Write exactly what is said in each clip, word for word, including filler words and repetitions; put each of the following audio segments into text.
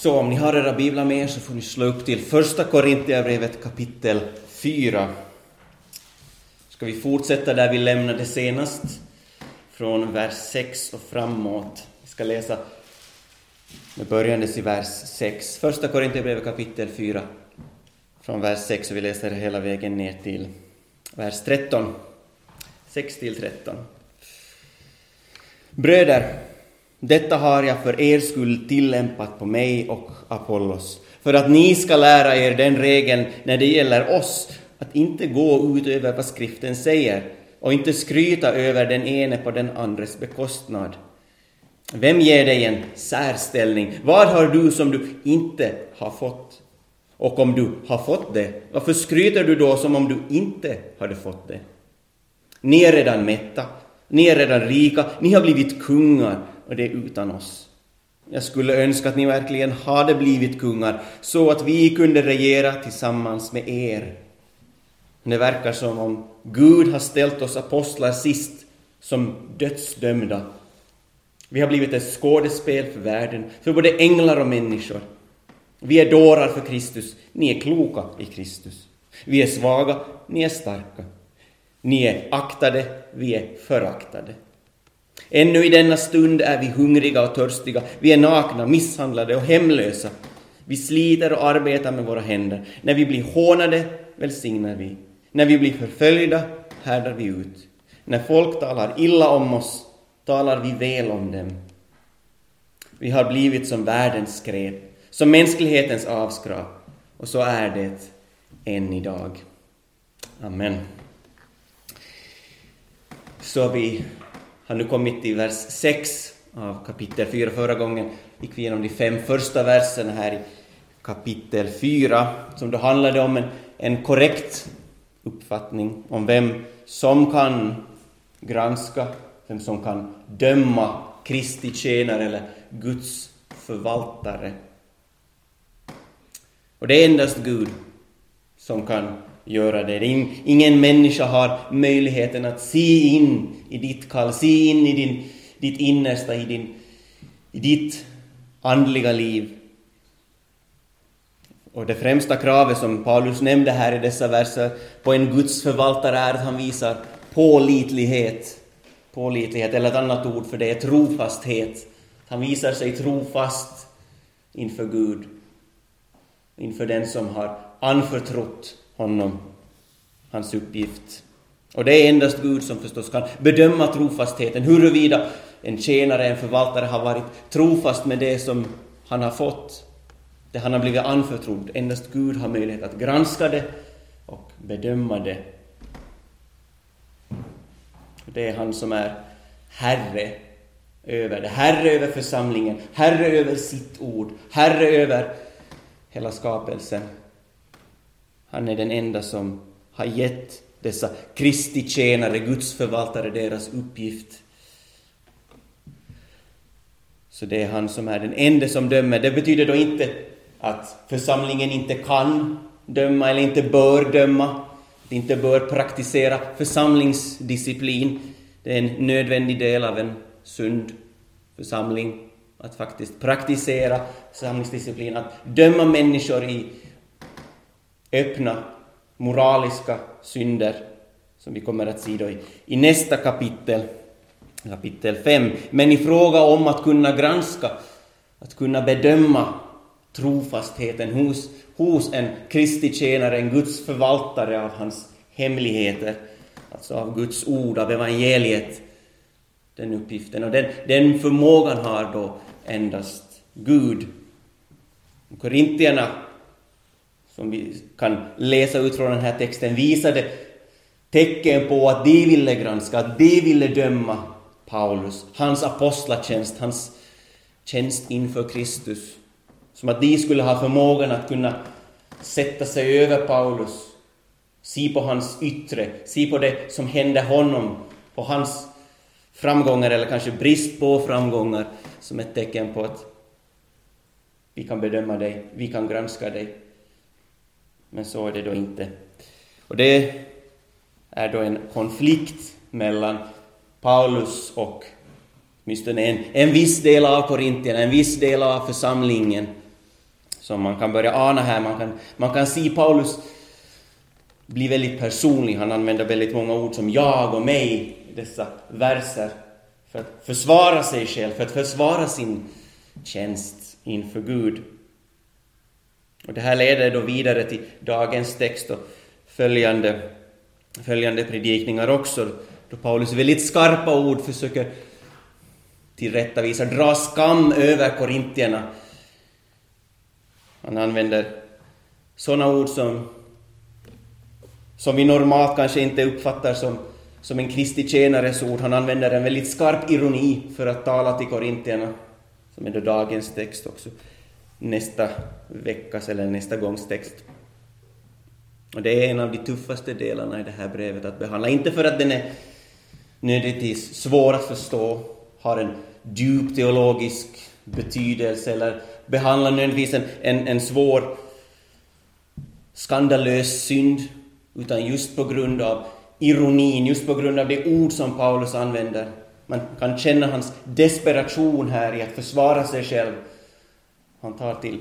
Så om ni har era biblar med er så får ni slå upp till första Korintierbrevet kapitel fyra. Ska vi fortsätta där vi lämnade senast, från vers sex och framåt. Vi ska läsa med börjandes i vers sex. Första Korintierbrevet kapitel fyra, från vers sex, och vi läser hela vägen ner till vers tretton. sex till tretton. Bröder, detta har jag för er skull tillämpat på mig och Apollos, för att ni ska lära er den regeln när det gäller oss, att inte gå ut över vad skriften säger och inte skryta över den ene på den andres bekostnad. Vem ger dig en särställning? Vad har du som du inte har fått? Och om du har fått det, varför skryter du då som om du inte hade fått det? Ni är redan mätta, ni är redan rika, ni har blivit kungar, och det är utan oss. Jag skulle önska att ni verkligen hade blivit kungar, så att vi kunde regera tillsammans med er. Men det verkar som om Gud har ställt oss apostlar sist som dödsdömda. Vi har blivit ett skådespel för världen, för både änglar och människor. Vi är dårar för Kristus, ni är kloka i Kristus. Vi är svaga, ni är starka. Ni är aktade, vi är föraktade. Ännu i denna stund är vi hungriga och törstiga. Vi är nakna, misshandlade och hemlösa. Vi sliter och arbetar med våra händer. När vi blir hånade välsignar vi. När vi blir förföljda härdar vi ut. När folk talar illa om oss talar vi väl om dem. Vi har blivit som världens skräp, som mänsklighetens avskrap. Och så är det än idag. Amen. Så vi har nu kommit till vers sex av kapitel fyra. Förra gången gick vi igenom de fem första verserna här i kapitel fyra, som då handlade om en, en korrekt uppfattning om vem som kan granska, vem som kan döma Kristi tjänare eller Guds förvaltare. Och det är endast Gud som kan göra det. Ingen människa har möjligheten att se in i ditt kall, se in i din, ditt innersta, i, din, i ditt andliga liv. Och det främsta kravet som Paulus nämnde här i dessa verser på en Guds förvaltare är att han visar pålitlighet. Pålitlighet, eller ett annat ord för det är trofasthet. Han visar sig trofast inför Gud, inför den som har anförtrott honom hans uppgift. Och det är endast Gud som förstås kan bedöma trofastheten, huruvida en tjänare, en förvaltare har varit trofast med det som han har fått, det han har blivit anförtrodd. Endast Gud har möjlighet att granska det och bedöma det. Det är han som är herre över det, herre över församlingen, herre över sitt ord, herre över hela skapelsen. Han är den enda som har gett dessa Kristi tjänare, Guds förvaltare, deras uppgift. Så det är han som är den enda som dömer. Det betyder då inte att församlingen inte kan döma eller inte bör döma, att inte bör praktisera församlingsdisciplin. Det är en nödvändig del av en sund församling att faktiskt praktisera församlingsdisciplin, att döma människor i öppna moraliska synder, som vi kommer att se då i, i nästa kapitel, kapitel fem. Men i fråga om att kunna granska, att kunna bedöma trofastheten hos, hos en Kristi tjänare, en Guds förvaltare av hans hemligheter, alltså av Guds ord, av evangeliet, den uppgiften. Och den, den förmågan har då endast Gud. Korintierna, som vi kan läsa ut från den här texten, visade tecken på att de ville granska, att de ville döma Paulus, hans apostlatjänst, hans tjänst inför Kristus. Som att de skulle ha förmågan att kunna sätta sig över Paulus, se på hans yttre, se på det som hände honom, på hans framgångar eller kanske brist på framgångar, som ett tecken på att vi kan bedöma dig, vi kan granska dig. Men så är det då inte. Och det är då en konflikt mellan Paulus och åtminstone en, en viss del av Korintierna, en viss del av församlingen. som man kan börja ana här. Man kan, man kan se Paulus bli väldigt personlig. Han använder väldigt många ord som jag och mig i dessa verser för att försvara sig själv, för att försvara sin tjänst inför Gud. Och det här leder då vidare till dagens text och följande, följande predikningar också, då Paulus väldigt skarpa ord försöker tillrättavisa, dra skam över korintierna. Han använder sådana ord som, som vi normalt kanske inte uppfattar som, som en Kristi tjänares ord. Han använder en väldigt skarp ironi för att tala till korintierna, som är då dagens text också. Nästa veckas eller nästa gångs text. Och det är en av de tuffaste delarna i det här brevet att behandla. Inte för att den är nödvändigtvis svår att förstå, har en djup teologisk betydelse eller behandlar nödvändigtvis en, en, en svår skandalös synd, utan just på grund av ironin, just på grund av det ord som Paulus använder. Man kan känna hans desperation här i att försvara sig själv. Han tar till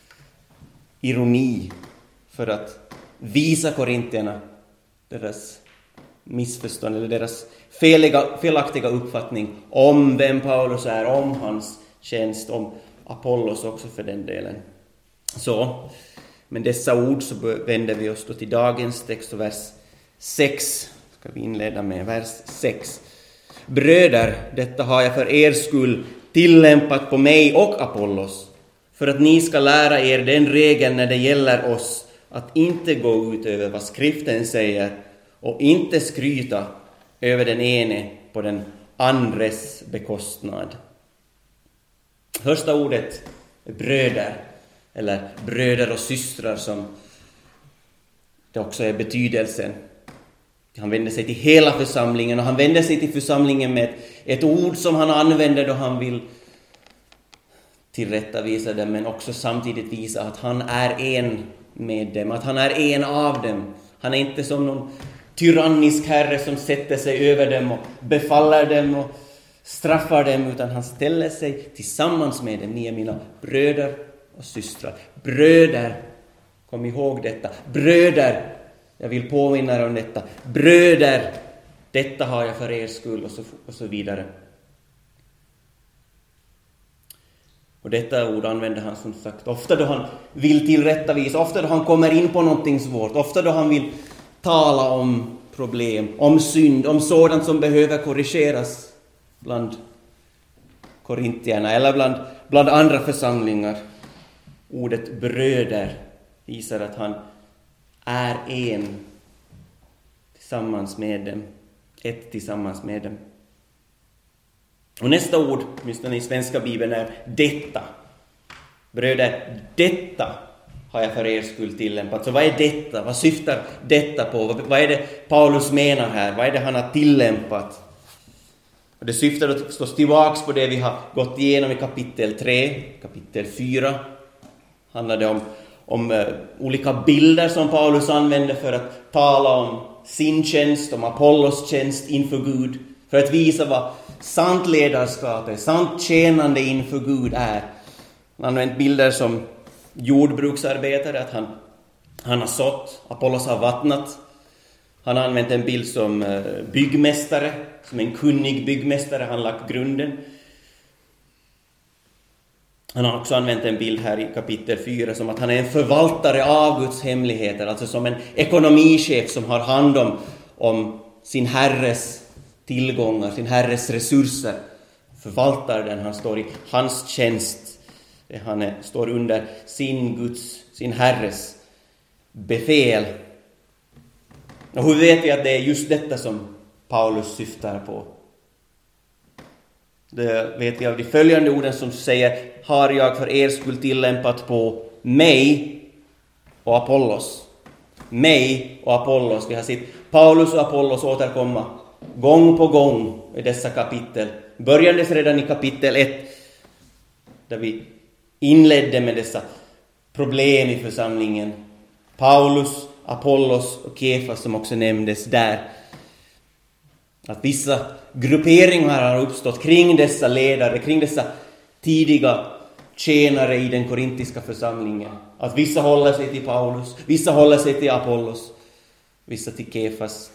ironi för att visa korintierna deras missförstånd eller deras feliga, felaktiga uppfattning om vem Paulus är, om hans tjänst, om Apollos också för den delen. Så, med dessa ord så vänder vi oss då till dagens text och vers sex. Ska vi inleda med vers sex. Bröder, detta har jag för er skull tillämpat på mig och Apollos, för att ni ska lära er den regeln när det gäller oss, att inte gå ut över vad skriften säger och inte skryta över den ene på den andres bekostnad. Första ordet är bröder, eller bröder och systrar som det också är betydelsen. Han vänder sig till hela församlingen, och han vänder sig till församlingen med ett, ett ord som han använder då han vill tillrättavisa dem, men också samtidigt visa att han är en med dem, att han är en av dem. Han är inte som någon tyrannisk herre som sätter sig över dem och befaller dem och straffar dem, utan han ställer sig tillsammans med dem. Ni är mina bröder och systrar. Bröder, kom ihåg detta. Bröder, jag vill påminna er om detta. Bröder, detta har jag för er skull, och så, och så vidare. Och detta ord använder han som sagt ofta då han vill tillrättavisa, ofta då han kommer in på någonting svårt, ofta då han vill tala om problem, om synd, om sådant som behöver korrigeras bland korintierna eller bland, bland andra församlingar. Ordet bröder visar att han är en tillsammans med dem, ett tillsammans med dem. Och nästa ord, åtminstone i svenska bibeln, är detta. Bröder, detta har jag för er skull tillämpat. Så vad är detta? Vad syftar detta på? Vad är det Paulus menar här? Vad är det han har tillämpat? Och det syftar att stå tillbaka på det vi har gått igenom i kapitel tre, kapitel fyra. Handlar det om, om uh, olika bilder som Paulus använder för att tala om sin tjänst, om Apollos tjänst inför Gud. För att visa vad sant ledarskap är, sant tjänande inför Gud är. Han har använt bilder som jordbruksarbetare, att han, han har sått, Apollos har vattnat. Han har använt en bild som byggmästare, som en kunnig byggmästare, han har lagt grunden. Han har också använt en bild här i kapitel fyra som att han är en förvaltare av Guds hemligheter, alltså som en ekonomichef som har hand om, om sin herres tillgångar, sin herres resurser, förvaltar den, han står i hans tjänst, han är, står under sin Guds, sin herres befäl. Och hur vet vi att det är just detta som Paulus syftar på? Det vet vi av de följande orden som säger: har jag för er skull tillämpat på mig och Apollos. Mig och Apollos. Vi har sett Paulus och Apollos återkomma gång på gång i dessa kapitel. Börjades redan i kapitel ett, där vi inledde med dessa problem i församlingen. Paulus, Apollos och Kefas som också nämndes där. Att vissa grupperingar har uppstått kring dessa ledare, kring dessa tidiga tjänare i den korintiska församlingen. Att vissa håller sig till Paulus, vissa håller sig till Apollos, vissa till Kefas.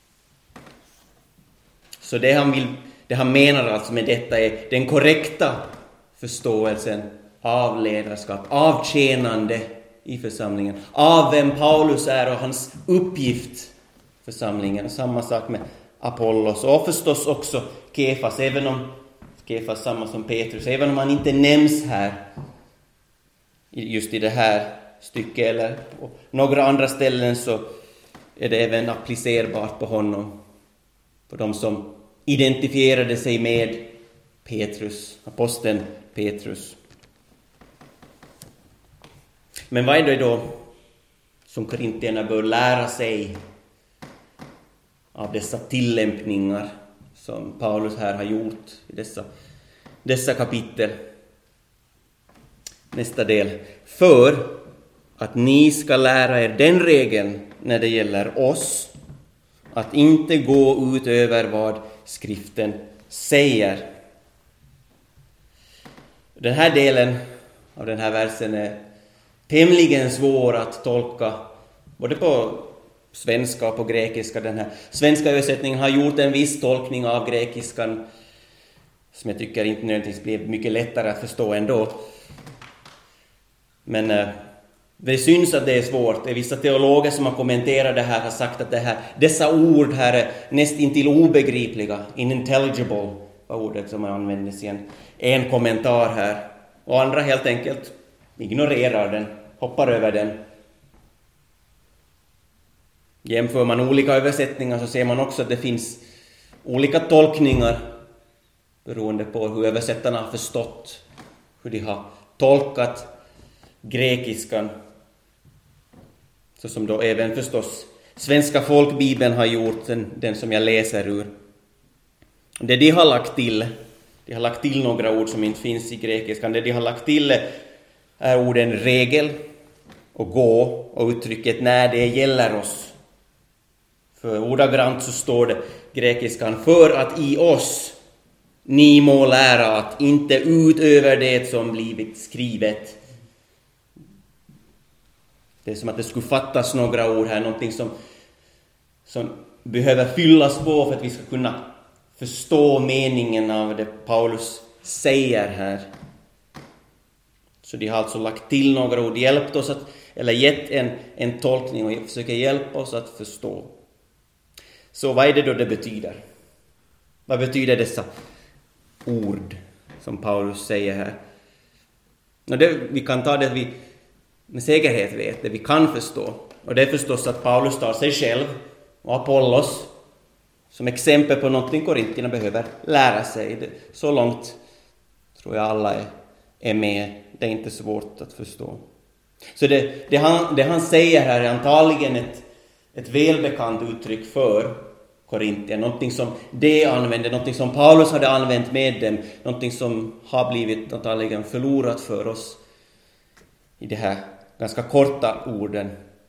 Så det han, vill, det han menar alltså med detta är den korrekta förståelsen av ledarskap, av tjänande i församlingen, av vem Paulus är och hans uppgift för församlingen. Samma sak med Apollos och förstås också Kefas, även om Kefas samma som Petrus, även om han inte nämns här just i det här stycket eller på några andra ställen, så är det även applicerbart på honom, på de som identifierade sig med Petrus, aposteln Petrus. Men vad är det då som korintierna bör lära sig av dessa tillämpningar som Paulus här har gjort i dessa, dessa kapitel? Nästa del. För att ni ska lära er den regeln när det gäller oss, att inte gå ut över vad skriften säger. Den här delen av den här versen är tämligen svår att tolka både på svenska och på grekiska. Den här svenska översättningen har gjort en viss tolkning av grekiskan som jag tycker inte nödvändigtvis blir mycket lättare att förstå ändå. Men eh, det syns att det är svårt. Det är vissa teologer som har kommenterat det här har sagt att det här, dessa ord här är nästintill obegripliga. Unintelligible var ordet som användes i en, en kommentar här. Och andra helt enkelt ignorerar den, hoppar över den. Jämför man olika översättningar så ser man också att det finns olika tolkningar beroende på hur översättarna har förstått, hur de har tolkat grekiskan. Så som då även förstås svenska folkbibeln har gjort, den, den som jag läser ur. Det de har lagt till, de har lagt till några ord som inte finns i grekiskan. Det de har lagt till är orden regel och gå och uttrycket när det gäller oss. För ordagrant så står det grekiskan: för att i oss ni må lära att inte utöver det som blivit skrivet. Det är som att det skulle fattas några ord här, någonting som, som behöver fyllas på för att vi ska kunna förstå meningen av det Paulus säger här. Så de har alltså lagt till några ord, hjälpt oss att, eller gett en, en tolkning och försöker hjälpa oss att förstå. Så vad är det då det betyder? Vad betyder dessa ord som Paulus säger här? Och det, vi kan ta det vi med säkerhet vet, det vi kan förstå. Och det är förstås att Paulus tar sig själv och Apollos som exempel på någonting korintierna behöver lära sig. Det, så långt tror jag alla är, är med. Det är inte svårt att förstå. Så det, det, han, det han säger här är antagligen ett, ett välbekant uttryck för korintierna. Någonting som de använde, någonting som Paulus hade använt med dem. Någonting som har blivit antagligen förlorat för oss i de här ganska korta orden.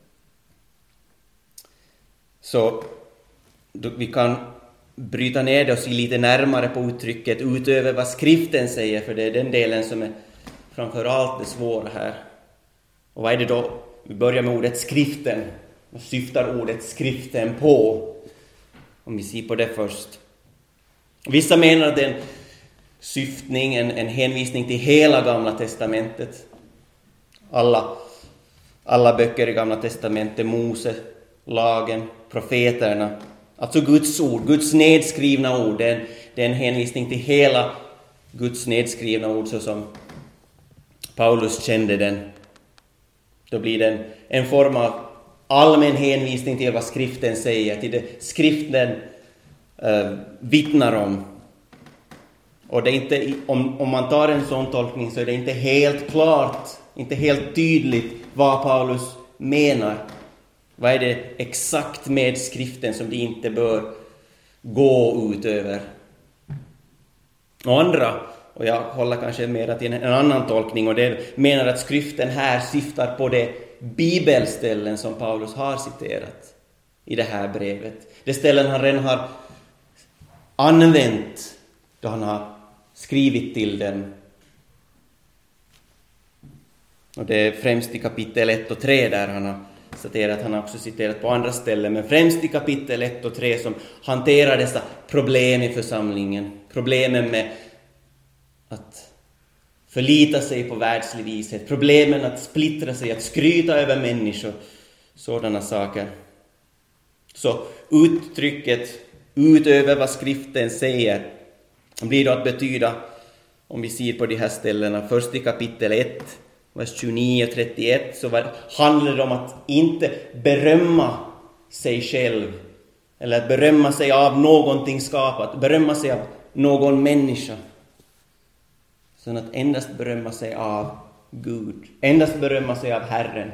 Så vi kan bryta ner det och se lite närmare på uttrycket utöver vad skriften säger, för det är den delen som är framförallt det svåra här. Och vad är det då? Vi börjar med ordet skriften. Vad syftar ordet skriften på? Om vi ser på det först. Vissa menar att det är en syftning, en, en hänvisning till hela Gamla testamentet. Alla, alla böcker i Gamla testamentet, Mose, lagen, profeterna. Alltså Guds ord, Guds nedskrivna ord. Det är, en, det är en hänvisning till hela Guds nedskrivna ord så som Paulus kände den. Då blir det en, en form av allmän hänvisning till vad skriften säger, till det skriften uh, vittnar om. Och det är inte, om, om man tar en sån tolkning så är det inte helt klart, inte helt tydligt vad Paulus menar. Vad är det exakt med skriften som de inte bör gå ut över? Och andra, och jag håller kanske mer till en, en annan tolkning, och det menar att skriften här syftar på det bibelställen som Paulus har citerat i det här brevet. Det ställen han redan har använt då han har skrivit till dem. Och det är främst i kapitel ett och tre där han har citerat, han har också citerat på andra ställen, men främst i kapitel ett och tre som hanterar dessa problem i församlingen. Problemen med att förlita sig på världslig vishet, problemen att splittra sig, att skryta över människor, sådana saker. Så uttrycket utöver vad skriften säger blir då att betyda, om vi ser på de här ställena, först i kapitel ett, vers tjugonio och trettioett, så handlar det om att inte berömma sig själv eller att berömma sig av någonting skapat, berömma sig av någon människa, utan att endast berömma sig av Gud, endast berömma sig av Herren.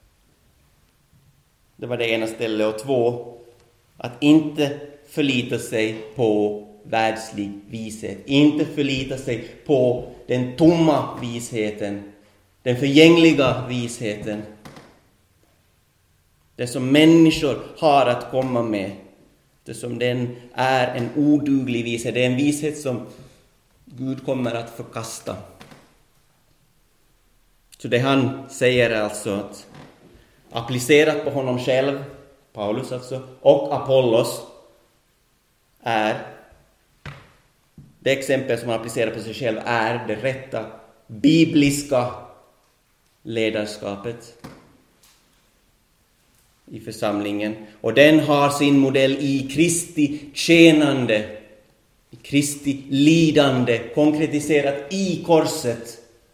Det var det ena stället. Och två, att inte förlita sig på världslig vishet, inte förlita sig på den tomma visheten, den förgängliga visheten, det som människor har att komma med, det som den är en oduglig vishet, det är en vishet som Gud kommer att förkasta. Så det han säger är alltså att applicerat på honom själv, Paulus alltså, och Apollos, är det exempel som han applicerar på sig själv är det rätta bibliska ledarskapet i församlingen. Och den har sin modell i Kristi tjänande, i Kristi lidande, konkretiserat i korset.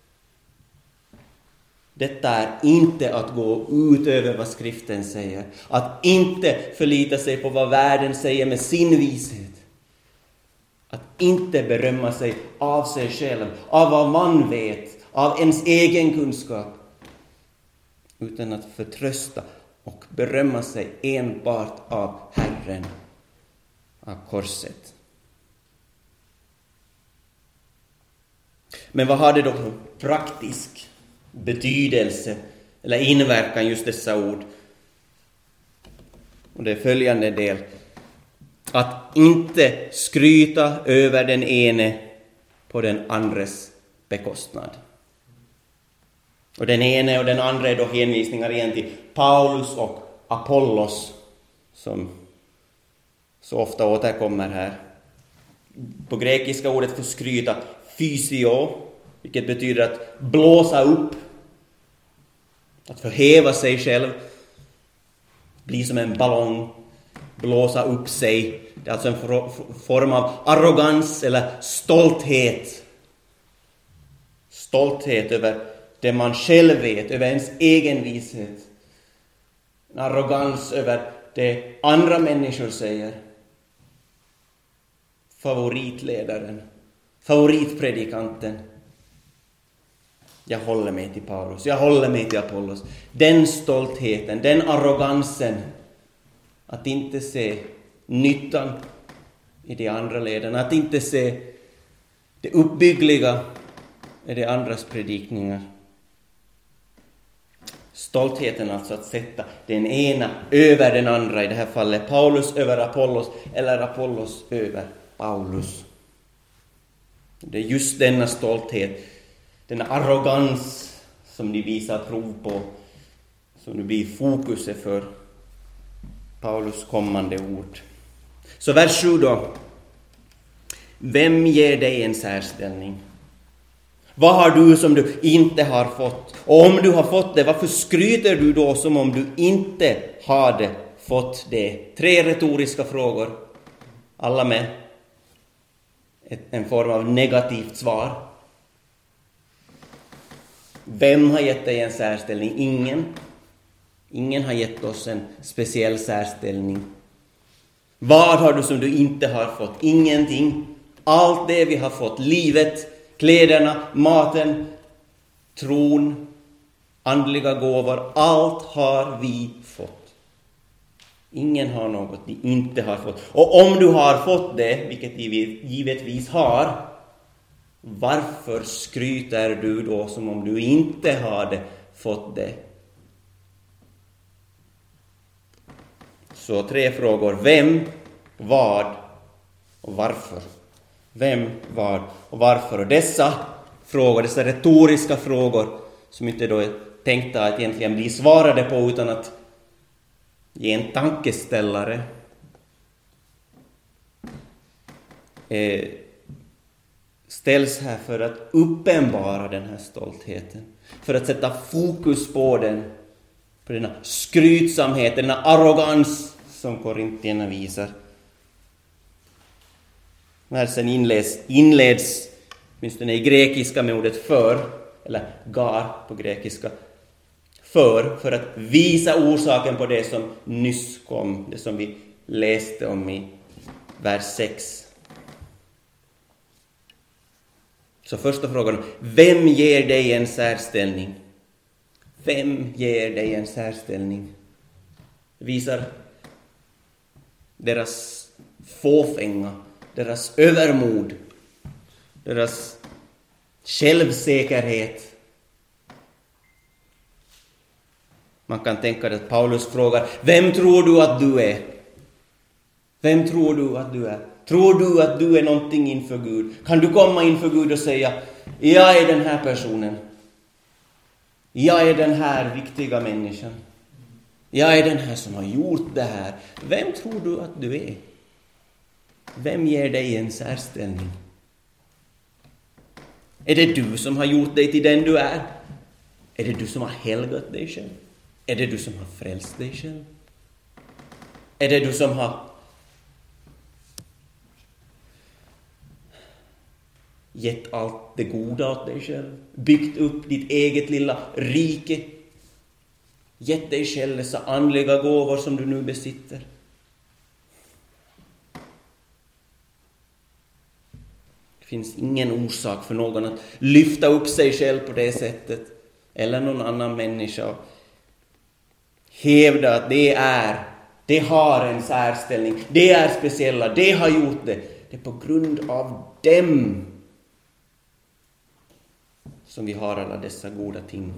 Detta är inte att gå ut över vad skriften säger, att inte förlita sig på vad världen säger med sin vishet, att inte berömma sig av sig själv, av vad man vet, av ens egen kunskap, utan att förtrösta och berömma sig enbart av Herren, av korset. Men vad har det då för praktisk betydelse eller inverkan just dessa ord? Och det är följande del: att inte skryta över den ene på den andres bekostnad. Och den ene och den andra är då hänvisningar igen till Paulus och Apollos, som så ofta återkommer här. På grekiska ordet för skryta, physio, vilket betyder att blåsa upp, att förhäva sig själv, bli som en ballong, blåsa upp sig. Det är alltså en form av arrogans eller stolthet. Stolthet över det man själv vet, över ens egen vishet. En arrogans över det andra människor säger. Favoritledaren, favoritpredikanten. Jag håller mig till Paulus, jag håller mig till Apollos. Den stoltheten, den arrogansen, att inte se nyttan i de andra ledarna, att inte se det uppbyggliga i de andras predikningar. Stoltheten alltså att sätta den ena över den andra, i det här fallet Paulus över Apollos eller Apollos över Paulus. Det är just denna stolthet, denna arrogans som de visar prov på, som det blir fokuset för Paulus kommande ord. Så vers sju då. Vem ger dig en särställning? Vad har du som du inte har fått? Och om du har fått det, varför skryter du då som om du inte hade fått det? Tre retoriska frågor, alla med en form av negativt svar. Vem har gett dig en särställning? Ingen. Ingen har gett oss en speciell särställning. Vad har du som du inte har fått? Ingenting. Allt det vi har fått, livet, kläderna, maten, tron, andliga gåvor, allt har vi fått. Ingen har något vi inte har fått. Och om du har fått det, vilket vi givetvis har, varför skryter du då som om du inte hade fått det? Så tre frågor. Vem, vad och varför? Vem, vad och varför? Och dessa frågor, dessa retoriska frågor som inte då är tänkta att egentligen bli svarade på utan att ge en tankeställare, eh, ställs här för att uppenbara den här stoltheten, för att sätta fokus på den, på denna skrytsamhet, denna arrogans som korintierna visar. Versen inleds, inleds åtminstone i grekiska med ordet för, eller gar på grekiska, för, för att visa orsaken på det som nyss kom, det som vi läste om i vers sex. Så första frågan, vem ger dig en särställning? Vem ger dig en särställning? Det visar deras fåfänga, deras övermod, deras självsäkerhet. Man kan tänka att Paulus frågar, vem tror du att du är? Vem tror du att du är? Tror du att du är någonting inför Gud? Kan du komma inför Gud och säga, jag är den här personen. Jag är den här viktiga människan. Jag är den här som har gjort det här. Vem tror du att du är? Vem ger dig en särställning? Är det du som har gjort dig till den du är? Är det du som har helgat dig själv? Är det du som har frälst dig själv? Är det du som har gett allt det goda åt dig själv? Byggt upp ditt eget lilla rike? Gett dig själv dessa andliga gåvor som du nu besitter? Det finns ingen orsak för någon att lyfta upp sig själv på det sättet, eller någon annan människa. Hävda att det är, det har en särställning, det är speciella, det har gjort det. Det är på grund av dem som vi har alla dessa goda ting.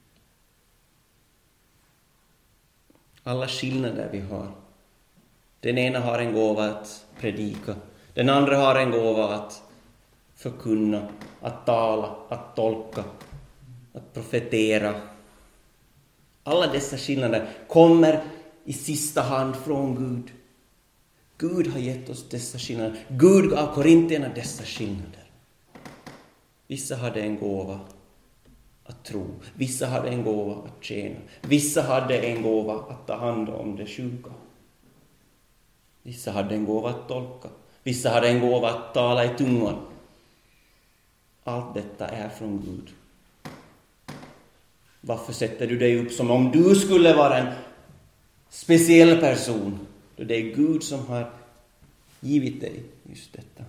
Alla skillnader vi har. Den ena har en gåva att predika. Den andra har en gåva att förkunna, att tala, att tolka, att profetera. Alla dessa skillnader kommer i sista hand från Gud. Gud har gett oss dessa skillnader. Gud gav korintierna dessa skillnader. Vissa hade en gåva att tro. Vissa hade en gåva att tjäna. Vissa hade en gåva att ta hand om det sjuka. Vissa hade en gåva att tolka. Vissa hade en gåva att tala i tungan. Allt detta är från Gud. Varför sätter du dig upp som om du skulle vara en speciell person? Då det är Gud som har givit dig just detta.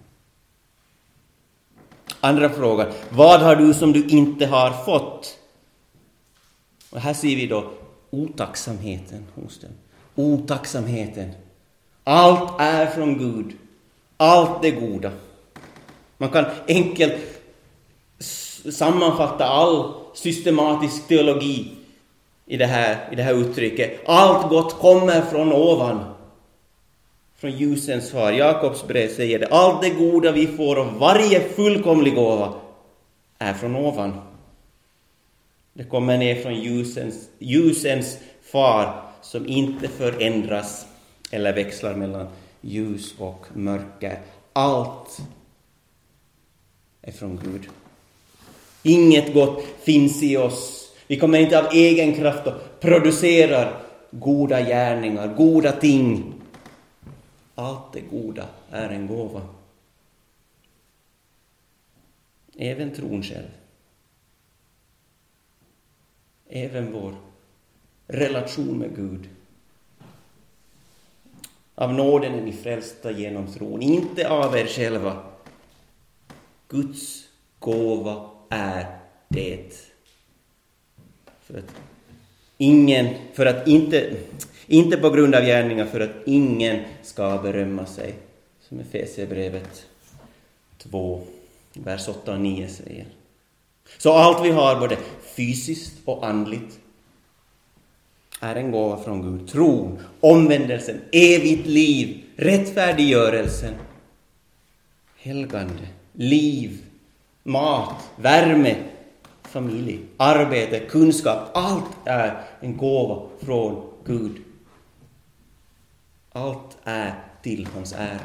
Andra frågan. Vad har du som du inte har fått? Och här ser vi då otacksamheten hos dem. Otacksamheten. Allt är från Gud. Allt det goda. Man kan enkelt sammanfatta all systematisk teologi i det här, i det här uttrycket. Allt gott kommer från ovan. Från ljusens far. Jakobs brev säger det. Allt det goda vi får och varje fullkomlig gåva är från ovan. Det kommer ner från ljusens, ljusens far som inte förändras eller växlar mellan ljus och mörker. Allt är från Gud. Inget gott finns i oss. Vi kommer inte av egen kraft att producera goda gärningar, goda ting. Allt det goda är en gåva. Även tron själv. Även vår relation med Gud. Av nåden är ni frälsta genom tron, inte av er själva. Guds gåva är det. För att ingen, för att inte, inte på grund av gärningar, för att ingen ska berömma sig. Som Efesierbrevet två, vers åtta och nio säger. Så allt vi har, både fysiskt och andligt, är en gåva från Gud. Tron, omvändelsen, evigt liv, rättfärdiggörelsen, helgande, liv, mat, värme, familj, arbete, kunskap, allt är en gåva från Gud. Allt är till hans ära.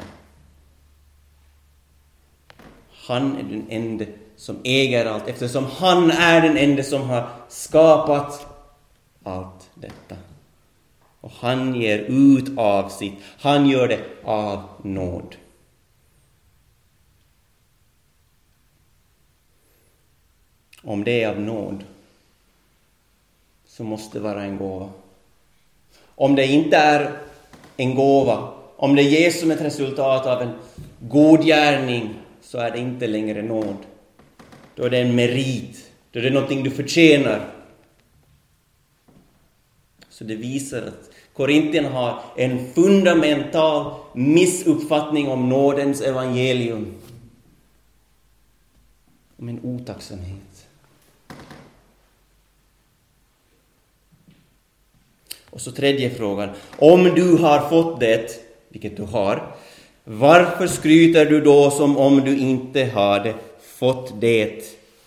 Han är den enda som äger allt, eftersom han är den enda som har skapat allt detta. Och han ger ut av sitt. Han gör det av nåd. Om det är av nåd så måste det vara en gåva. Om det inte är en gåva, om det ges som ett resultat av en god gärning, så är det inte längre nåd. Då är det en merit. Då är det någonting du förtjänar. Så det visar att Korintierna har en fundamental missuppfattning om nådens evangelium. Om en otacksamhet. Och så tredje frågan. Om du har fått det, vilket du har, varför skryter du då som om du inte hade fått det?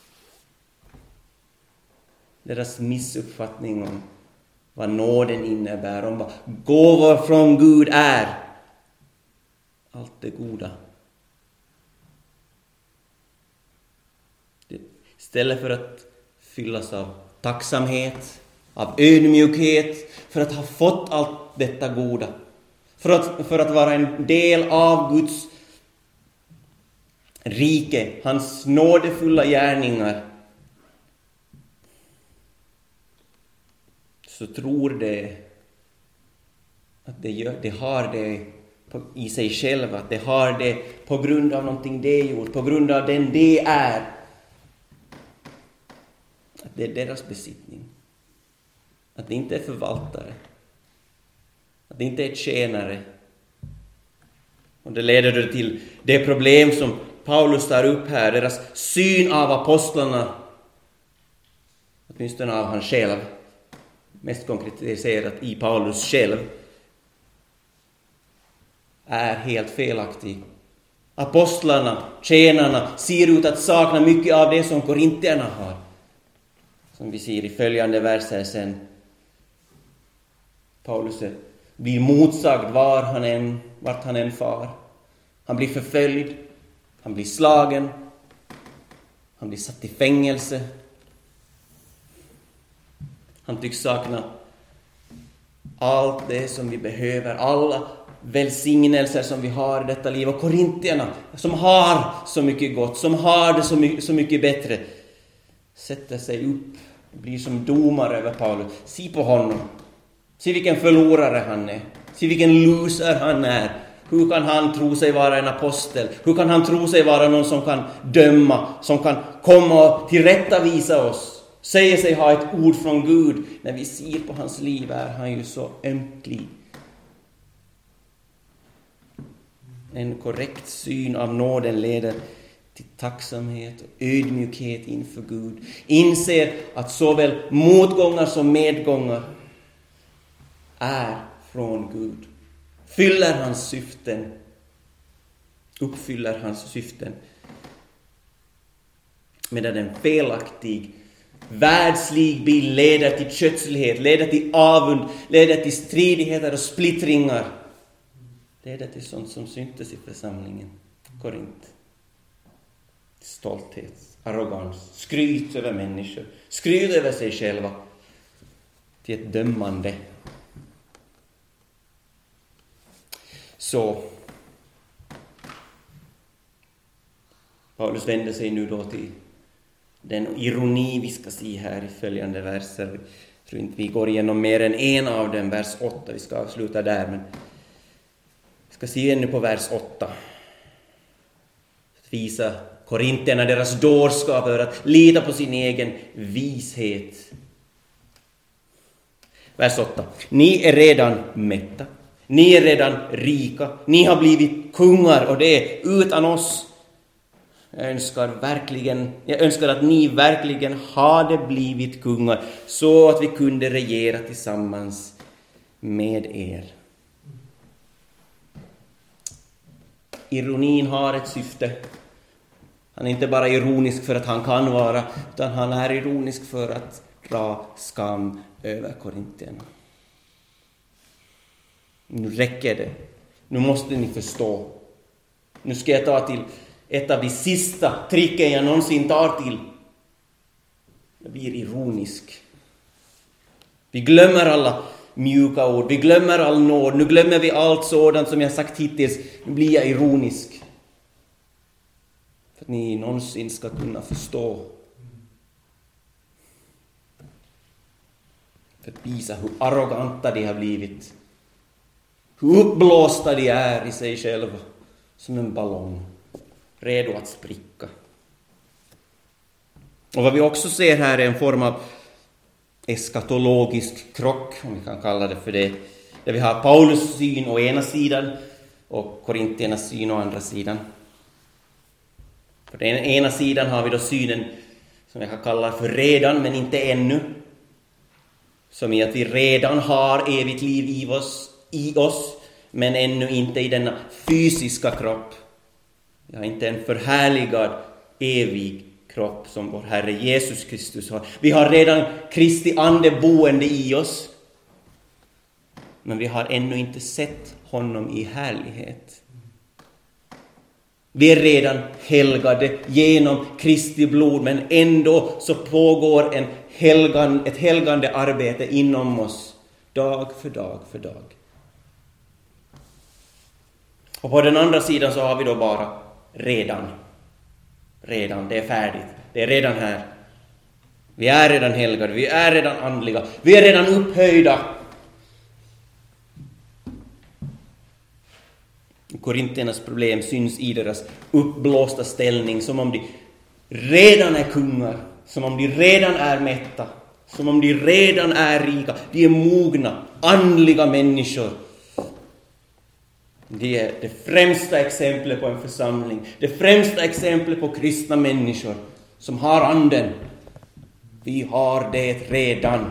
Deras missuppfattning om vad nåden innebär, om vad gåvor från Gud är. Allt det goda. Istället för att fyllas av tacksamhet, av ödmjukhet, för att ha fått allt detta goda. För att, för att vara en del av Guds rike, hans nådefulla gärningar. Så tror det att det, gör, det har det på, i sig själva. Att det har det på grund av någonting det gjort. På grund av den det är. Att det är deras besittning. Att det inte är förvaltare. Att det inte är tjänare. Och det leder till det problem som Paulus tar upp här. Deras syn av apostlarna. Åtminstone av han själv. Mest konkretiserat i Paulus själv. Är helt felaktig. Apostlarna, tjänarna ser ut att sakna mycket av det som korintierna har. Som vi ser i följande verser sen. Paulus blir motsagd var han än, vart han än far. Han blir förföljd. Han blir slagen. Han blir satt i fängelse. Han tycks sakna allt det som vi behöver. Alla välsignelser som vi har i detta liv. Och korintierna som har så mycket gott. Som har det så mycket, så mycket bättre. Sätter sig upp. Blir som domare över Paulus. Se på honom. Se vilken förlorare han är. Se vilken loser han är. Hur kan han tro sig vara en apostel? Hur kan han tro sig vara någon som kan döma? Som kan komma och tillrättavisa oss? Säger sig ha ett ord från Gud. När vi ser på hans liv är han ju så ömklig. En korrekt syn av nåden leder till tacksamhet och ödmjukhet inför Gud. Inser att såväl motgångar som medgångar är från Gud. Fyller hans syften. Uppfyller hans syften. Medan en felaktig världslig bild leder till kötslighet, leder till avund, leder till stridigheter och splittringar. Leder till sånt som syntes i församlingen. Korint. Stolthet, arrogans, skryt över människor, skryt över sig själva. Till ett dömande. Så Paulus vänder sig nu då till den ironi vi ska se här i följande verser. Jag tror inte vi går igenom mer än en av dem, vers åtta. Vi ska avsluta där, men vi ska se ännu på vers åtta. Att visa korintierna deras dårskap över att lita på sin egen vishet. Vers åtta. Ni är redan mätta. Ni är redan rika. Ni har blivit kungar, och det är utan oss. Jag önskar verkligen, jag önskar att ni verkligen hade blivit kungar, så att vi kunde regera tillsammans med er. Ironin har ett syfte. Han är inte bara ironisk för att han kan vara, utan han är ironisk för att dra skam över korintierna. Nu räcker det. Nu måste ni förstå. Nu ska jag ta till ett av de sista tricken jag någonsin tar till. Jag blir ironisk. Vi glömmer alla mjuka ord. Vi glömmer all nåd. Nu glömmer vi allt sådant som jag sagt hittills. Nu blir jag ironisk. För att ni någonsin ska kunna förstå. För att visa hur arroganta de har blivit. Hur uppblåsta de är i sig själva. Som en ballong. Redo att spricka. Och vad vi också ser här är en form av eskatologisk krock, om vi kan kalla det för det. Där vi har Paulus syn å ena sidan och korintiernas syn å andra sidan. På den ena sidan har vi då synen som jag kan kalla för redan men inte ännu. Som i att vi redan har evigt liv i oss, i oss men ännu inte i denna fysiska kropp. Vi har inte en förhärligad evig kropp som vår Herre Jesus Kristus har. Vi har redan Kristi ande boende i oss. Men vi har ännu inte sett honom i härlighet. Vi är redan helgade genom Kristi blod, men ändå så pågår en helgan, ett helgande arbete inom oss dag för dag för dag. Och på den andra sidan så har vi då bara redan. Redan, det är färdigt. Det är redan här. Vi är redan helgade, vi är redan andliga. Vi är redan upphöjda. Korintiernas problem syns i deras uppblåsta ställning, som om de redan är kungar, som om de redan är mätta, som om de redan är rika. De är mogna, andliga människor. Det är det främsta exemplet på en församling. Det främsta exemplet på kristna människor som har anden. Vi har det redan.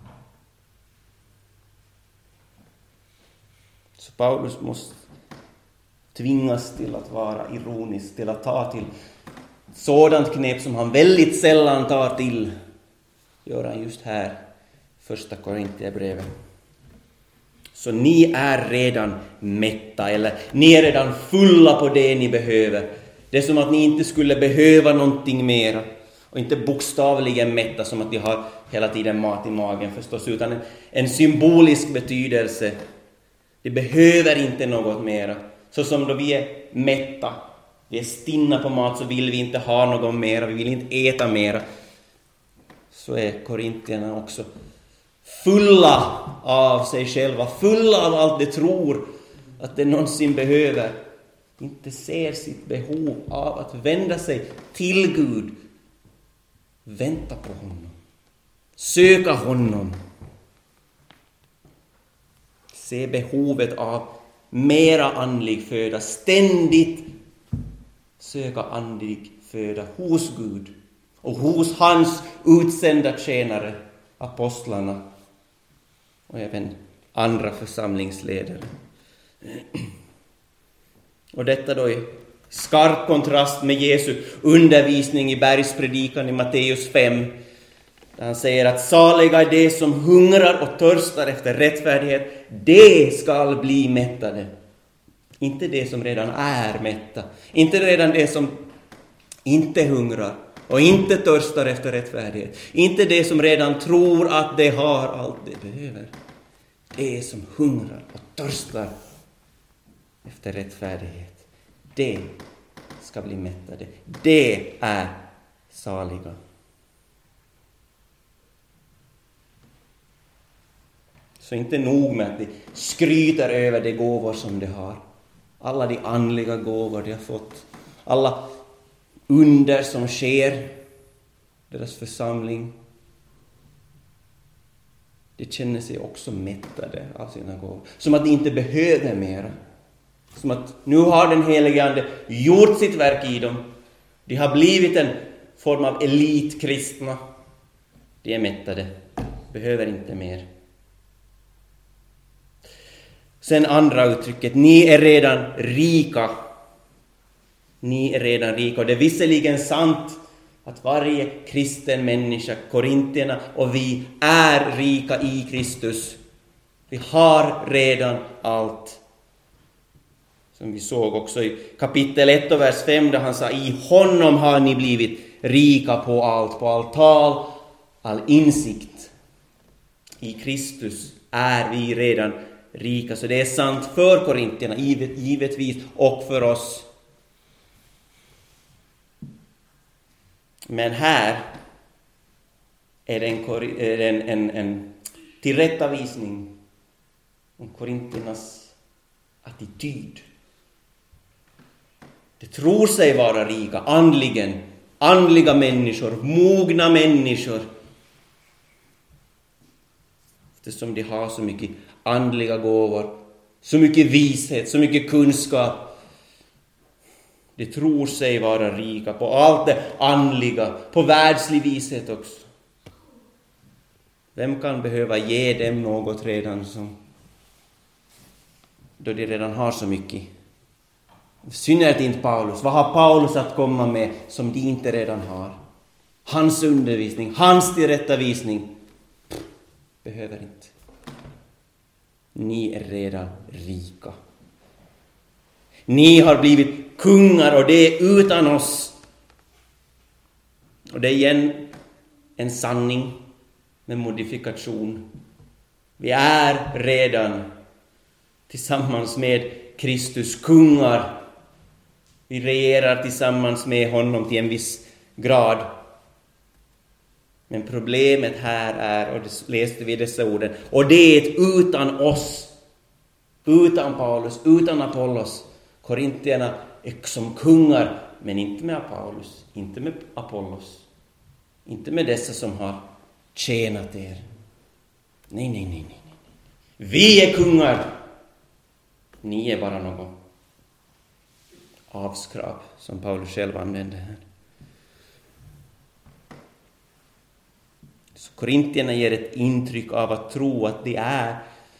Så Paulus måste tvingas till att vara ironisk, till att ta till sådant knep som han väldigt sällan tar till. Gör han just här, första Korintierbrevet. Så ni är redan mätta, eller ni är redan fulla på det ni behöver. Det är som att ni inte skulle behöva någonting mer. Och inte bokstavligen mätta som att ni har hela tiden mat i magen förstås, utan en, en symbolisk betydelse. Vi behöver inte något mera. Så som då vi är mätta, vi är stinna på mat, så vill vi inte ha något mera, vi vill inte äta mera. Så är korintierna också fulla av sig själva, fulla av allt de tror att de någonsin behöver. Inte ser sitt behov av att vända sig till Gud. Vänta på honom. Söka honom. Se behovet av mera andlig föda. Ständigt söka andlig föda hos Gud. Och hos hans utsända tjänare, apostlarna. Och även andra församlingsledare. Och detta då i skarp kontrast med Jesu undervisning i bergspredikan i Matteus fem. Där han säger att saliga är de som hungrar och törstar efter rättfärdighet. Det ska bli mättade. Inte det som redan är mätta. Inte redan det som inte hungrar och inte törstar efter rättfärdighet. Inte det som redan tror att det har allt det behöver. Det som hungrar och törstar efter rättfärdighet. Det ska bli mättade. Det är saliga. Så inte nog med att de skryter över de gåvor som de har. Alla de andliga gåvor de har fått. Alla under som sker. Deras församling. De känner sig också mättade av sina gåvor. Som att de inte behöver mera. Som att nu har den helige Ande gjort sitt verk i dem. De har blivit en form av elitkristna. De är mättade. Behöver inte mer. Sen andra uttrycket. Ni är redan rika. Ni är redan rika. Och det är visserligen sant att varje kristen människa, korintierna och vi, är rika i Kristus. Vi har redan allt. Som vi såg också i kapitel ett och vers fem, där han sa: i honom har ni blivit rika på allt, på all tal, all insikt. I Kristus är vi redan rika. Så det är sant för korintierna, givetvis, och för oss. Men här är det en, en, en, en tillrättavisning om korintiernas attityd. De tror sig vara rika, andligen, andliga människor, mogna människor. Eftersom de har så mycket andliga gåvor, så mycket vishet, så mycket kunskap. De tror sig vara rika på allt det andliga, på världslig vishet också. Vem kan behöva ge dem något redan som, då de redan har så mycket? Synnerligt inte Paulus. Vad har Paulus att komma med som de inte redan har? Hans undervisning, hans tillrättavisning. Pff, behöver inte. Ni är redan rika. Ni har blivit kungar, och det är utan oss. Och det är igen en sanning med modifikation. Vi är redan tillsammans med Kristus kungar. Vi regerar tillsammans med honom till en viss grad. Men problemet här är, och det läste vi dessa orden, och det är utan oss, utan Paulus, utan Apollos. Korintierna är som kungar, men inte med Paulus, inte med Apollos, inte med dessa som har tjänat er. Nej, nej, nej, nej. Vi är kungar. Ni är bara någon avskrap, som Paulus själv använde här. Så korintierna ger ett intryck av att tro att det är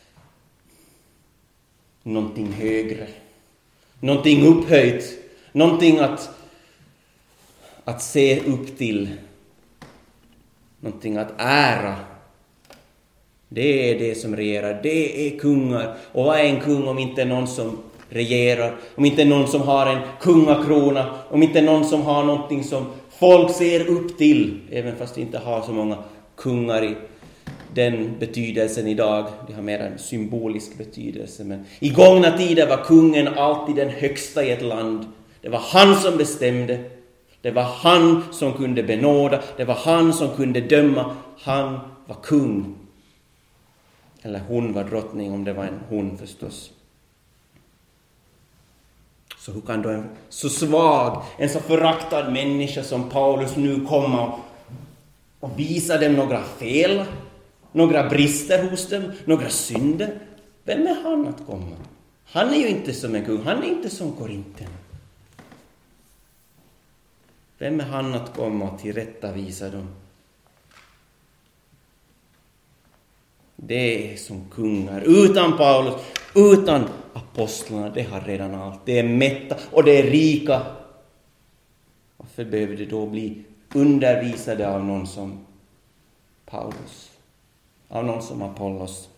någonting högre, någonting upphöjt, någonting att, att se upp till, någonting att ära. Det är det som regerar, det är kungar. Och vad är en kung om inte någon som regerar, om inte någon som har en kungakrona, om inte någon som har någonting som folk ser upp till, även fast vi inte har så många kungar i den betydelsen idag. Det har mer en symbolisk betydelse, men i gångna tider var kungen alltid den högsta i ett land. Det var han som bestämde, det var han som kunde benåda, det var han som kunde döma. Han var kung, eller hon var drottning, om det var en hon förstås. Så hur kan då en så svag, en så föraktad människa som Paulus nu komma och visa dem några fel, några brister hos dem, några synder? Vem är han att komma? Han är ju inte som en kung, han är inte som korintierna. Vem är han att komma och tillrättavisa dem? Det är som kungar, utan Paulus, utan apostlarna, det har redan allt. Det är mätta och det är rika. Varför behöver det då bli undervisade av någon som Paulus, av någon som Apollos?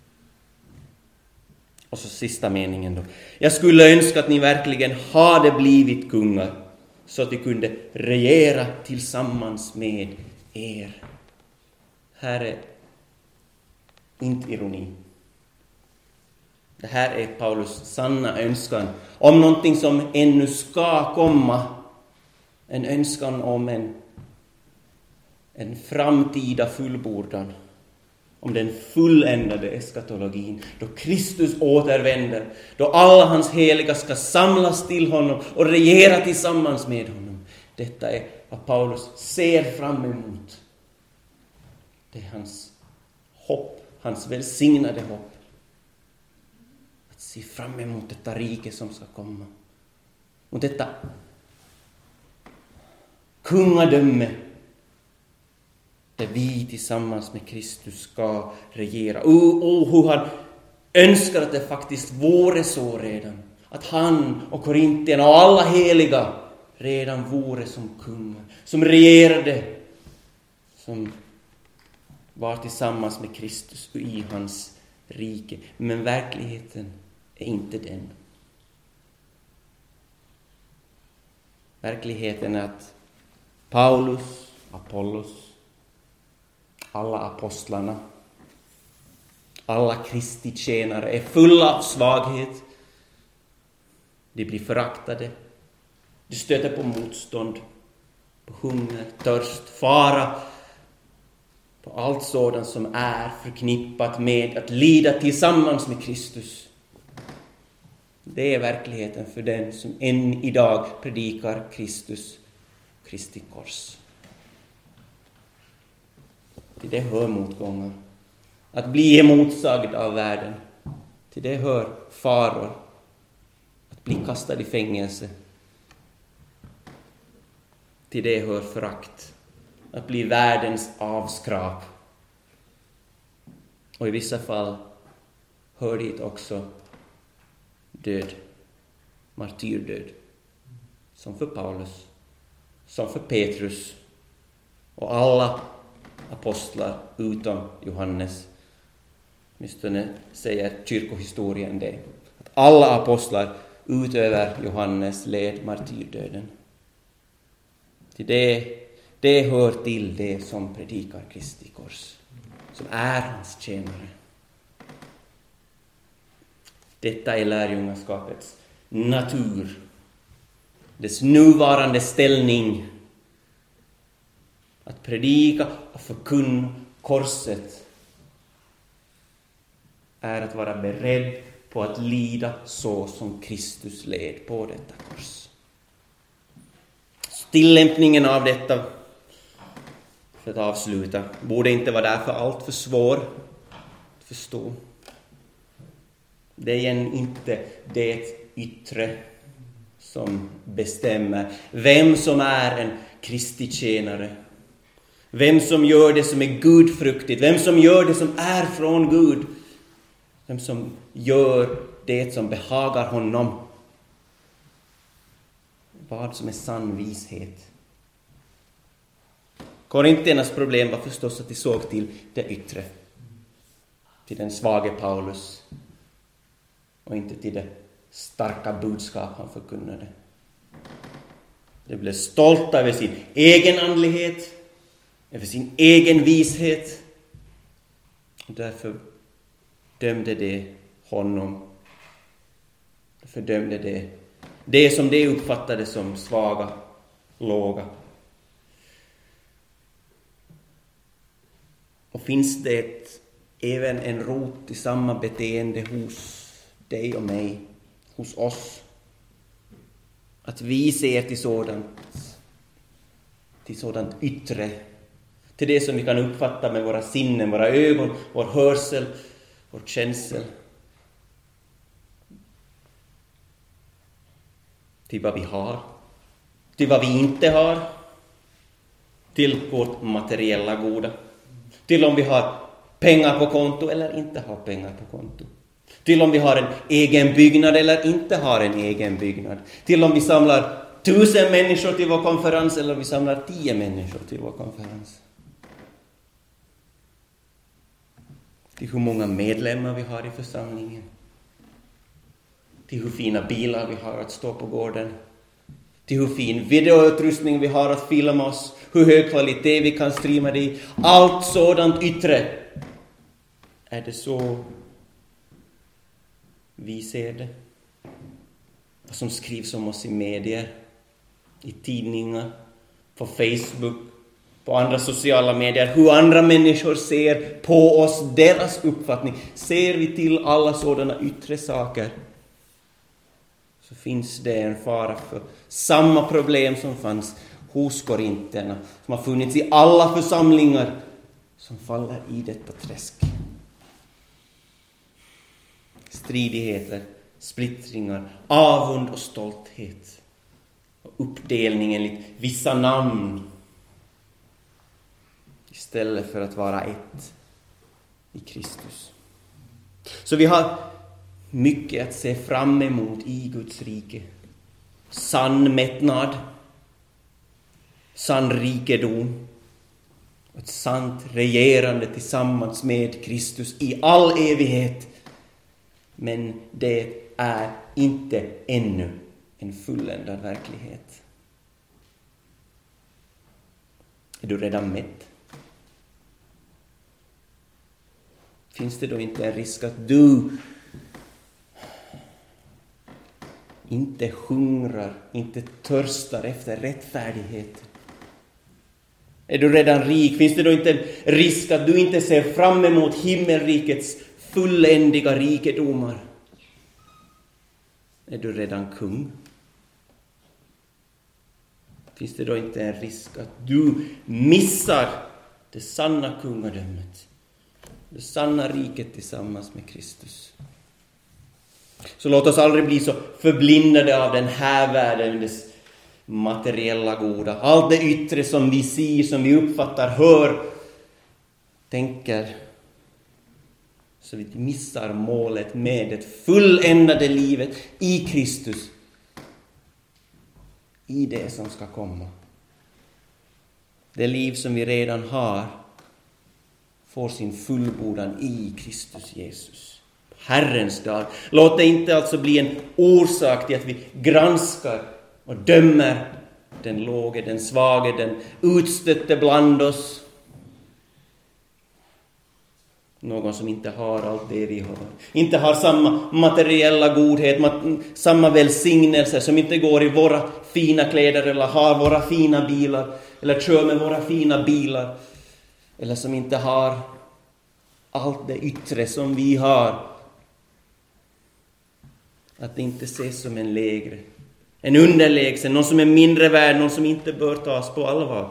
Och så sista meningen då. Jag skulle önska att ni verkligen hade blivit kungar, så att vi kunde regera tillsammans med er. Här är inte ironi. Det här är Paulus sanna önskan om någonting som ännu ska komma. En önskan om en, en framtida fullbordan. Om den fulländade eskatologin. Då Kristus återvänder. Då alla hans heliga ska samlas till honom och regera tillsammans med honom. Detta är vad Paulus ser fram emot. Det är hans hopp. Hans välsignade hopp. Att se fram emot detta rike som ska komma. Och detta kungadöme. Där vi tillsammans med Kristus ska regera. Och, och hur han önskar att det faktiskt vore så redan. att han och korintierna och alla heliga redan vore som kungar, som regerade, som var tillsammans med Kristus i hans rike. Men verkligheten är inte den. Verkligheten är att Paulus, Apollos, alla apostlarna, alla Kristi tjänare är fulla av svaghet. De blir föraktade. De stöter på motstånd, på hunger, törst, fara, på allt sådant som är förknippat med att lida tillsammans med Kristus. Det är verkligheten för den som än idag predikar Kristus, Kristi kors. Till det hör motgångar. Att bli emotsagd av världen. Till det hör faror. Att bli kastad i fängelse. Till det hör förakt. Att bli världens avskrap. Och i vissa fall hör dit också död. Martyrdöd. Som för Paulus. Som för Petrus. Och alla apostlar utom Johannes. Åtminstone säger kyrkohistorien det. Att alla apostlar utöver Johannes led martyrdöden. Till det, det hör till det som predikar Kristi kors. Som är hans tjänare. Detta är lärjungaskapets natur. Dess nuvarande ställning. Att predika och förkunna korset är att vara beredd på att lida så som Kristus led på detta kors. Tillämpningen av detta, för att avsluta, borde inte vara därför allt för svår att förstå. Det är igen inte det yttre som bestämmer vem som är en Kristi tjänare. Vem som gör det som är gudfruktigt. Vem som gör det som är från Gud. Vem som gör det som behagar honom. Vad som är sann vishet. Korintiernas problem var förstås att de såg till det yttre. Till den svage Paulus. Och inte till det starka budskap han förkunnade. De blev stolta över sin egen andlighet. Över sin egen vishet. Och därför dömde det honom. Därför dömde det det som de uppfattade som svaga, låga. Och finns det även en rot i samma beteende hos dig och mig, hos oss? Att vi ser till sådant, till sådant yttre, till det som vi kan uppfatta med våra sinnen, våra ögon, vår hörsel, vår känsel. Till vad vi har, till vad vi inte har, till vårt materiella goda, till om vi har pengar på konto eller inte har pengar på konto, till om vi har en egen byggnad eller inte har en egen byggnad, till om vi samlar tusen människor till vår konferens eller om vi samlar tio människor till vår konferens. Till hur många medlemmar vi har i församlingen. Till hur fina bilar vi har att stå på gården. Till hur fin videoutrustning vi har att filma oss. Hur hög kvalitet vi kan streama det i. Allt sådant yttre. Är det så vi ser det? Vad som skrivs om oss i medier. I tidningar. På Facebook. På andra sociala medier. Hur andra människor ser på oss. Deras uppfattning. Ser vi till alla sådana yttre saker. Så finns det en fara för samma problem som fanns hos korintierna. Som har funnits i alla församlingar. Som faller i detta träsk. Stridigheter, splittringar, avund och stolthet. Och uppdelning enligt vissa namn. Istället för att vara ett i Kristus. Så vi har mycket att se fram emot i Guds rike. Sann mättnad, sann rikedom, ett sant regerande tillsammans med Kristus i all evighet. Men det är inte ännu en fulländad verklighet. Är du redan mätt? Finns det då inte en risk att du inte hungrar, inte törstar efter rättfärdighet? Är du redan rik? Finns det då inte en risk att du inte ser fram emot himmelrikets fulländiga rikedomar? Är du redan kung? Finns det då inte en risk att du missar det sanna kungadömet, det sanna riket tillsammans med Kristus? Så låt oss aldrig bli så förblindade av den här världen, dess materiella goda. Allt det yttre som vi ser, som vi uppfattar, hör, tänker, så vi missar målet med det fulländade livet i Kristus, i det som ska komma. Det liv som vi redan har får sin fullbordan i Kristus Jesus, Herrens dag. Låt det inte alltså bli en orsak till att vi granskar och dömer den låge, den svage, den utstötte bland oss. Någon som inte har allt det vi har. Inte har samma materiella godhet, samma välsignelser, som inte går i våra fina kläder eller har våra fina bilar eller kör med våra fina bilar. Eller som inte har allt det yttre som vi har. Att det inte ses som en lägre, en underlägsen, någon som är mindre värd, någon som inte bör tas på allvar.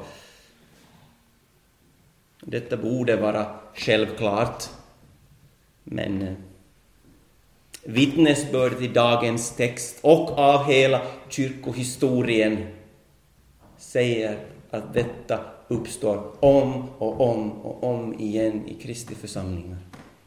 Detta borde vara självklart, men vittnesbörd i dagens text och av hela kyrkohistorien säger att detta uppstår om och om och om igen i Kristi församlingar.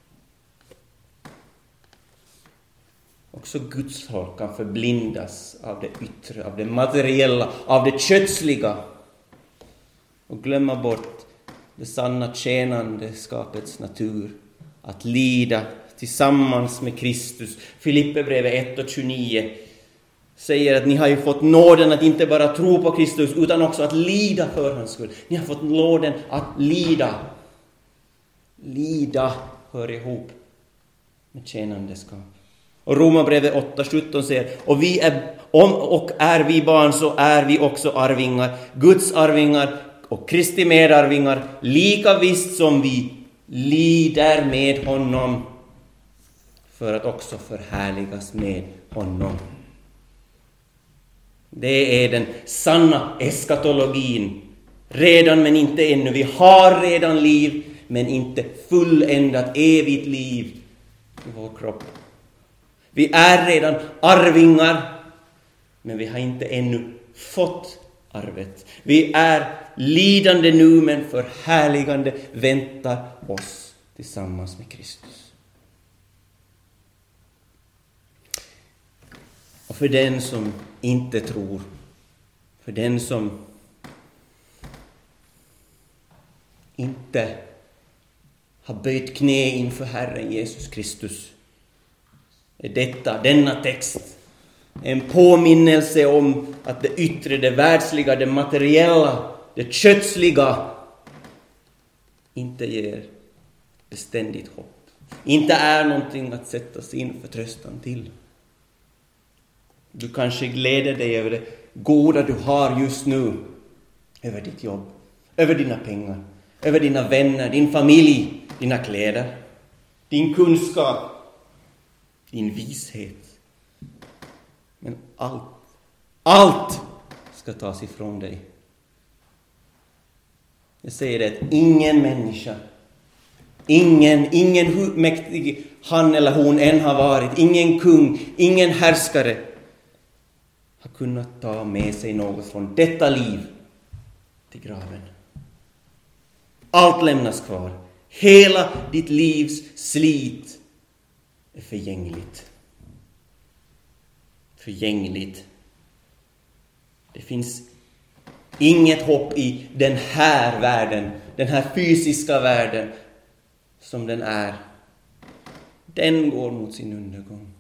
Också Guds folk kan förblindas av det yttre, av det materiella, av det kötsliga och glömma bort det sanna tjänandeskapets natur, att lida tillsammans med Kristus. Filipperbrevet ett och tjugonio säger att ni har ju fått nåden att inte bara tro på Kristus utan också att lida för hans skull. Ni har fått nåden att lida. Lida hör ihop med tjänandeskap. Och Romarbrevet åtta sjutton säger, och vi är, om och är vi barn så är vi också arvingar, Guds arvingar och Kristi medarvingar, lika visst som vi lider med honom för att också förhärligas med honom. Det är den sanna eskatologin. Redan men inte ännu. Vi har redan liv men inte fulländat evigt liv i vår kropp. Vi är redan arvingar men vi har inte ännu fått arvet. Vi är lidande nu men förhärligande väntar oss tillsammans med Kristus. Och för den som inte tror, för den som inte har böjt knä inför Herren Jesus Kristus, är detta, denna text en påminnelse om att det yttre, det världsliga, det materiella, det kötsliga inte ger beständigt hopp. Inte är någonting att sätta sin förtröstan till. Du kanske gläder dig över det goda du har just nu. Över ditt jobb, över dina pengar, över dina vänner, din familj, dina kläder, din kunskap, din vishet. Men allt, allt ska tas ifrån dig. Jag säger det att ingen människa, ingen, ingen hur mäktig han eller hon än har varit, ingen kung, ingen härskare har kunnat ta med sig något från detta liv till graven. Allt lämnas kvar. Hela ditt livs slit är förgängligt. förgängligt. Det finns inget hopp i den här världen, den här fysiska världen som den är. Den går mot sin undergång.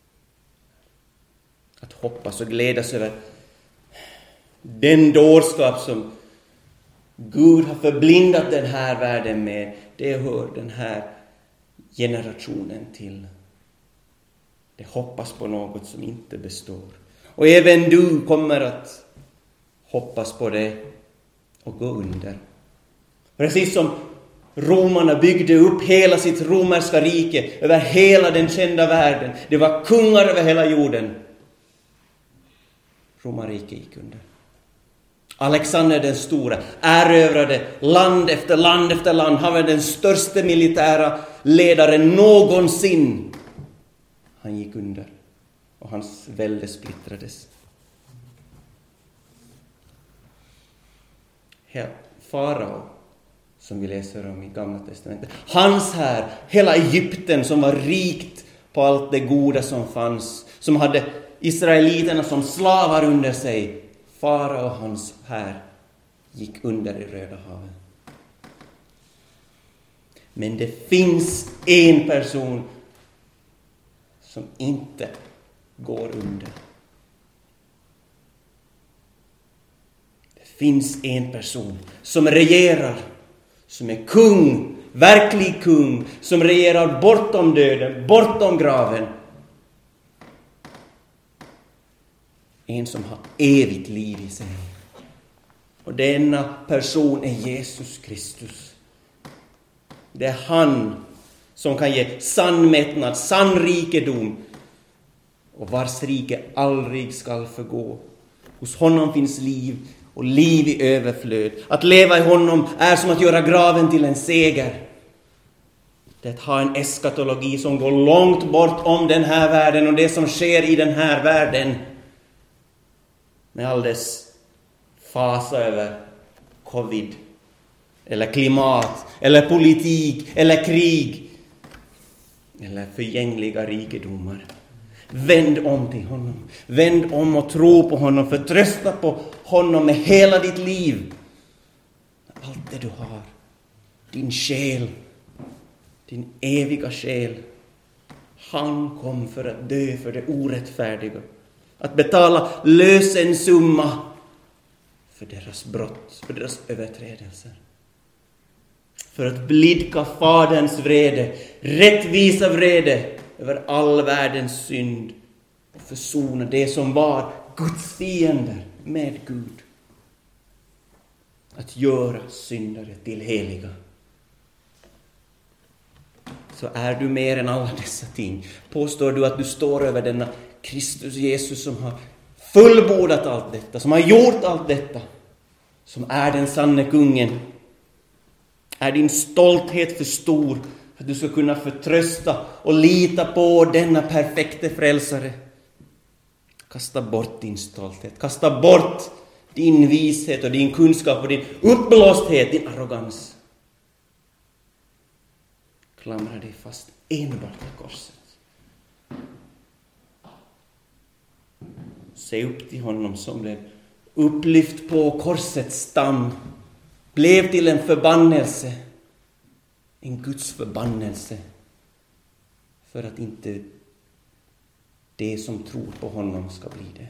Att hoppas och glädjas över den dårskap som Gud har förblindat den här världen med, det hör den här generationen till. Det hoppas på något som inte består. Och även du kommer att hoppas på det och gå under. Precis som romarna byggde upp hela sitt romerska rike över hela den kända världen. Det var kungar över hela jorden. Romarriket gick under. Alexander den stora erövrade land efter land efter land. Han var den största militära ledaren någonsin. Han gick under och hans välde splittrades. Här, farao, som vi läser om i Gamla testamentet. Hans här, hela Egypten som var rikt på allt det goda som fanns. Som hade israeliterna som slavar under sig. Farao och hans här gick under i Röda havet. Men det finns en person som inte går under. Det finns en person som regerar, som är kung, verklig kung, som regerar bortom döden, bortom graven. En som har evigt liv i sig. Och denna person är Jesus Kristus. Det är han som kan ge sann mättnad, sann rikedom, och vars rike aldrig skall förgå. Hos honom finns liv och liv i överflöd. Att leva i honom är som att göra graven till en seger. Det är att ha en eskatologi som går långt bort om den här världen och det som sker i den här världen. Med all dess fasa över covid, eller klimat, eller politik, eller krig, eller förgängliga rikedomar. Vänd om till honom. Vänd om och tro på honom. Förtrösta på honom med hela ditt liv. Allt det du har. Din själ. Din eviga själ. Han kom för att dö för det orättfärdiga. Att betala lösensumma för deras brott, för deras överträdelser. För att blidka faderns vrede, rättvisa vrede över all världens synd och försona det som var Guds fiender med Gud. Att göra syndare till heliga. Så är du mer än alla dessa ting. Påstår du att du står över denna Kristus Jesus som har fullbordat allt detta, som har gjort allt detta, som är den sanne kungen. Är din stolthet för stor för att du ska kunna förtrösta och lita på denna perfekte frälsare? Kasta bort din stolthet, kasta bort din vishet och din kunskap och din uppblåsthet, din arrogans. Klamra dig fast enbart till korset. Se upp till honom som blev upplyft på korsets stam. Blev till en förbannelse. En Guds förbannelse. För att inte det som tror på honom ska bli det.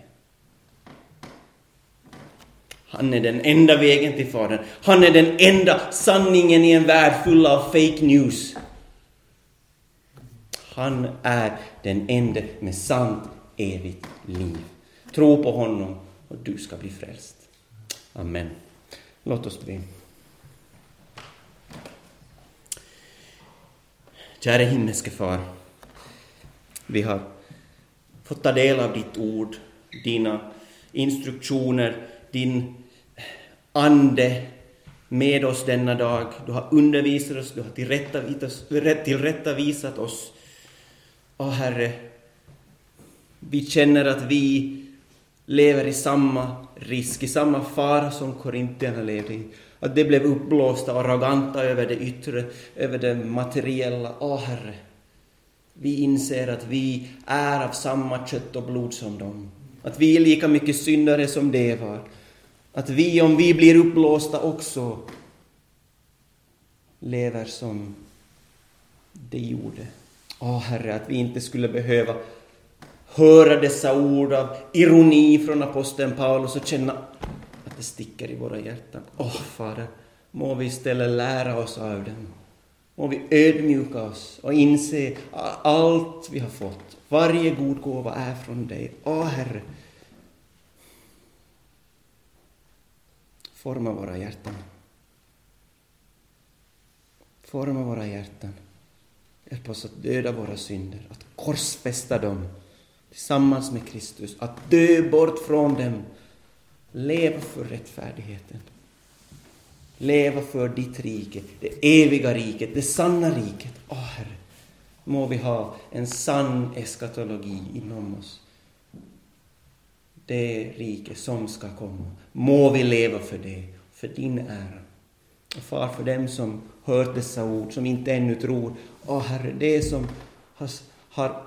Han är den enda vägen till Fadern. Han är den enda sanningen i en värld full av fake news. Han är den enda med sant evigt liv. Tro på honom och du ska bli frälst. Amen. Låt oss be. Kära himmelske far, vi har fått ta del av ditt ord, dina instruktioner, din ande med oss denna dag. Du har undervisat oss, du har tillrättavisat, tillrättavisat oss. Åh Herre, vi känner att vi lever i samma risk, i samma fara som korintierna levde i. Att det blev uppblåsta och arroganta över det yttre, över det materiella. Åh Herre, Vi inser att vi är av samma kött och blod som dem. Att vi är lika mycket syndare som det var. Att vi, om vi blir uppblåsta också, lever som det gjorde. Åh Herre, att vi inte skulle behöva höra dessa ord av ironi från aposteln Paulus och känna att det sticker i våra hjärtan. Åh Fader, må vi istället lära oss av dem. Må vi ödmjuka oss och inse att allt vi har fått, varje god gåva är från dig. Åh Herre, forma våra hjärtan. Forma våra hjärtan. Hjälp oss att döda våra synder, att korsfästa dem tillsammans med Kristus, att dö bort från dem, leva för rättfärdigheten. Leva för ditt rike, det eviga riket, det sanna riket. Åh Herre, må vi ha en sann eskatologi inom oss. Det rike som ska komma. Må vi leva för det, för din ära. Och far, för dem som hört dessa ord, som inte ännu tror. Åh Herre, det som har, har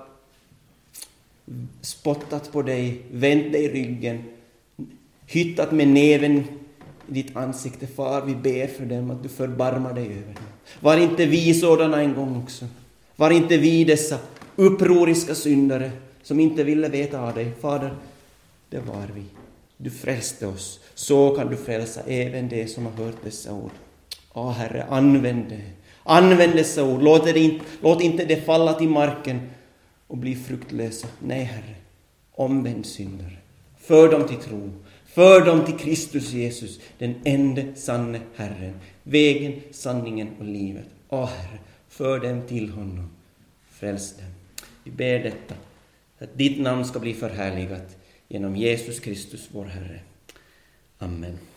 spottat på dig, vänt dig ryggen, hyttat med näven i ditt ansikte, far, vi ber för dem att du förbarmar dig över dem. Var inte vi sådana en gång också? Var inte vi dessa upproriska syndare som inte ville veta av dig? Fader, det var vi. Du frälste oss. Så kan du frälsa även det som har hört dessa ord. Åh Herre, använd det. Använd dessa ord. Låt, det inte, låt inte det falla till marken och bli fruktlösa. Nej Herre, omvänd syndare. För dem till tro. För dem till Kristus Jesus, den enda sanne Herren. Vägen, sanningen och livet. Åh Herre, för dem till honom. Fräls dem. Vi ber detta, att ditt namn ska bli förhärligat genom Jesus Kristus vår Herre. Amen.